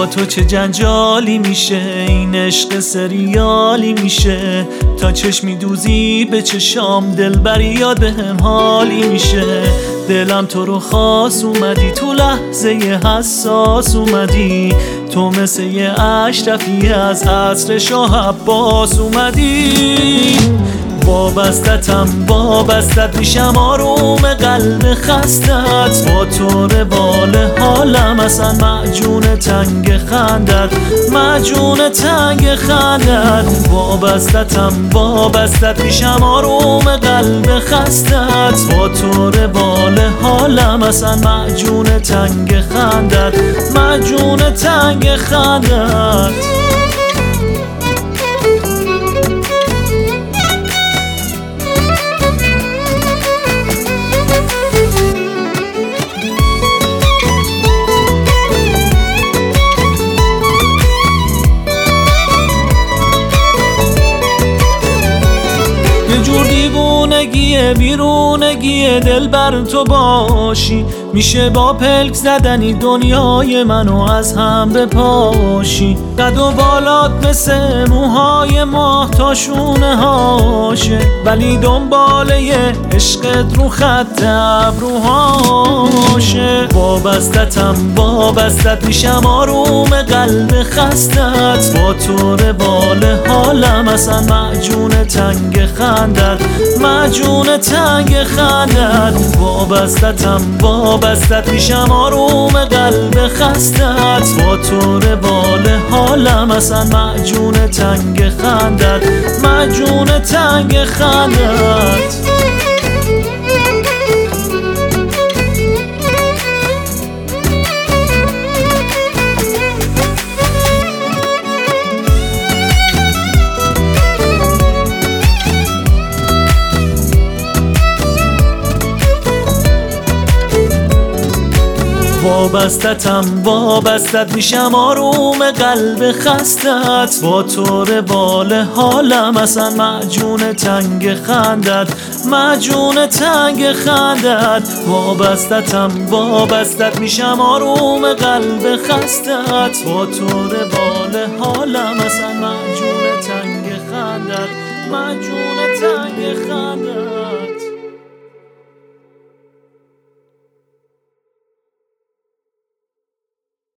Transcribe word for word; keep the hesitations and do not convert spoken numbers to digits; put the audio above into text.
تو چه جنجالی میشه، این عشق سریالی میشه. تا چشمی دوزی به چشام دلبری یاد بهم حالی میشه. دلم تو رو خواست اومدی، تو لحظه حساس اومدی. تو مثل یه اشرفی از عصر شاه عباس اومدی. وابستتم وابستت میشم، آروم قلب خستت. با تو روال حالم اصلا معجون تنگ خندت، معجون تنگ خندت. وابستتم وابستت میشم، آروم قلب خستت. با تو روال حالم اصلا معجون تنگ خندت، معجون تنگ خندت. یه جور دیوونگیه بیرونگیه دل بر تو باشی. میشه با پلک زدنی دنیای منو از هم بپاشی. قد و بالات مثل موهای ماه تا شونه هاشه، ولی دنباله عشقت رو خط ابروهاشه. وابستتم وابستت میشم، آروم قلب خستت. با تو روال حالم اصلا معجون تنگ خندت، معجون تنگ خندت. وابستتم وابستت میشم، آروم قلب خستت. با تو روال حالم اصلا معجون تنگ خندت، معجون تنگ خندت. وابستتم وابستت میشم، آروم قلب خستت. با تو روال حالم اصلا معجون تنگ خندت، معجون تنگ خندت. وابستتم وابستت میشم، آروم قلب خستت. با تو روال حالم اصلا معجون تنگ خندت، معجون تنگ خندت.